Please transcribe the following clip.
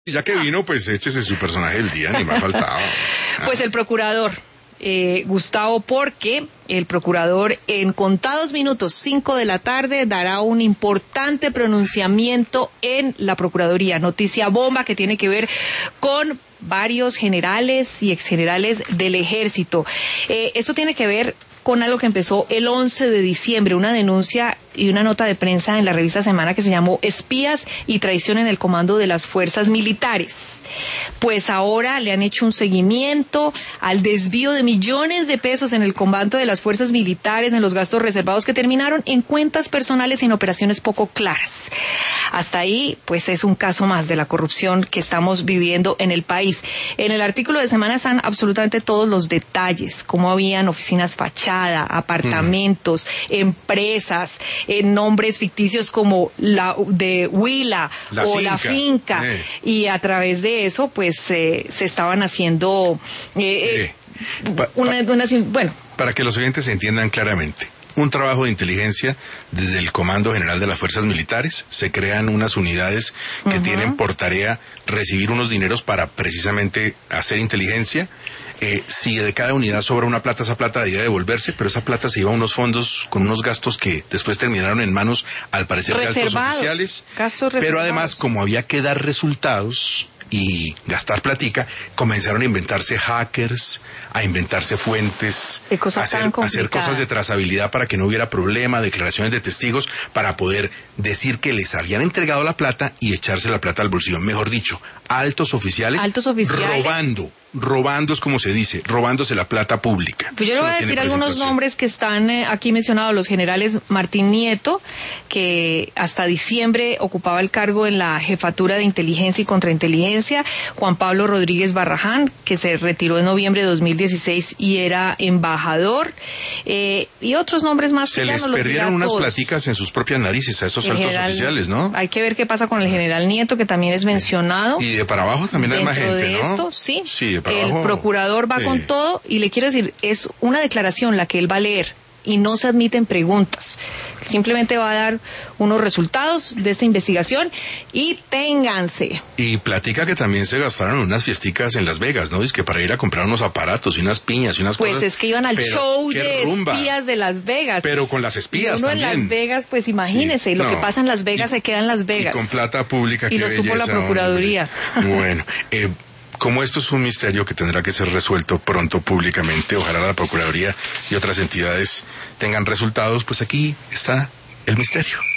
Ya que vino, pues échese su personaje del día, ni más faltaba. Pues el procurador, Gustavo Porque, el procurador en contados minutos, 5 de la tarde, dará un importante pronunciamiento en la Procuraduría. Noticia bomba que tiene que ver con varios generales y exgenerales del ejército. Esto tiene que ver con algo que empezó el 11 de diciembre, una denuncia y una nota de prensa en la revista Semana que se llamó Espías y traición en el comando de las fuerzas militares. Pues ahora le han hecho un seguimiento al desvío de millones de pesos en el comando de las fuerzas militares, en los gastos reservados que terminaron en cuentas personales y en operaciones poco claras. Hasta ahí, pues es un caso más de la corrupción que estamos viviendo en el país. En el artículo de Semana están absolutamente todos los detalles, cómo habían oficinas fachada, apartamentos, empresas, nombres ficticios como la de Huila o La Finca. Y a través de eso, pues se estaban haciendo bueno. Para que los oyentes se entiendan claramente. Un trabajo de inteligencia desde el Comando General de las Fuerzas Militares. Se crean unas unidades que tienen por tarea recibir unos dineros para precisamente hacer inteligencia. Si de cada unidad sobra una plata, esa plata debía devolverse, pero esa plata se iba a unos fondos con unos gastos que después terminaron en manos, al parecer, de altos oficiales. Pero además, como había que dar resultados y gastar platica, comenzaron a inventarse hackers, a inventarse fuentes, hacer cosas de trazabilidad para que no hubiera problema, declaraciones de testigos, para poder decir que les habían entregado la plata y echarse la plata al bolsillo. Mejor dicho, altos oficiales. Robando es como se dice, robándose la plata pública. Pues yo le voy a decir algunos nombres que están aquí mencionados. Los generales Martín Nieto, que hasta diciembre ocupaba el cargo en la Jefatura de Inteligencia y Contrainteligencia. Juan Pablo Rodríguez Barraján, que se retiró en noviembre de 2016 y era embajador. Y otros nombres más. Se les perdieron unas platicas en sus propias narices a esos altos oficiales, ¿no? Hay que ver qué pasa con el general Nieto, que también es mencionado. Y de para abajo también hay más gente, de ¿no? Esto, sí. El procurador va con todo, y le quiero decir, es una declaración la que él va a leer y no se admiten preguntas. Simplemente va a dar unos resultados de esta investigación y ténganse. Y platica que también se gastaron unas fiesticas en Las Vegas, ¿no? Es que para ir a comprar unos aparatos y unas piñas y unas cosas. Pues es que iban al show de espías de Las Vegas. Pero con las espías también. En Las Vegas, pues imagínese, lo que pasa en Las Vegas se queda en Las Vegas. Y con plata pública. Y lo supo la Procuraduría. Bueno, como esto es un misterio que tendrá que ser resuelto pronto públicamente, ojalá la Procuraduría y otras entidades tengan resultados, pues aquí está el misterio.